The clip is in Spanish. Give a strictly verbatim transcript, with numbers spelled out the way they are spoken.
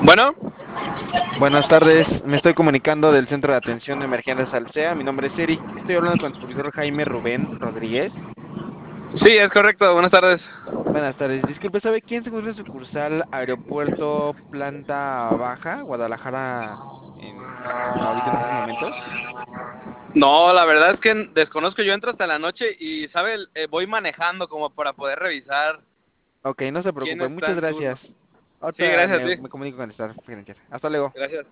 Bueno, Buenas tardes, me estoy comunicando del Centro de Atención de Emergencias Alsea. Mi nombre es Eric. Estoy hablando con el supervisor Jaime Rubén Rodríguez. sí, es correcto. Buenas tardes. Buenas tardes, disculpe, ¿sabe quién se encuentra en sucursal Aeropuerto Planta Baja, Guadalajara, en, ahorita en estos momentos? No, la verdad es que desconozco. Yo entro hasta la noche y, ¿sabe? Eh, voy manejando como para poder revisar Ok, no se quién preocupe, está muchas en turno. gracias. Sí, Ahorita gracias a me, ti. me comunico con esta gerencia. Hasta luego. Gracias.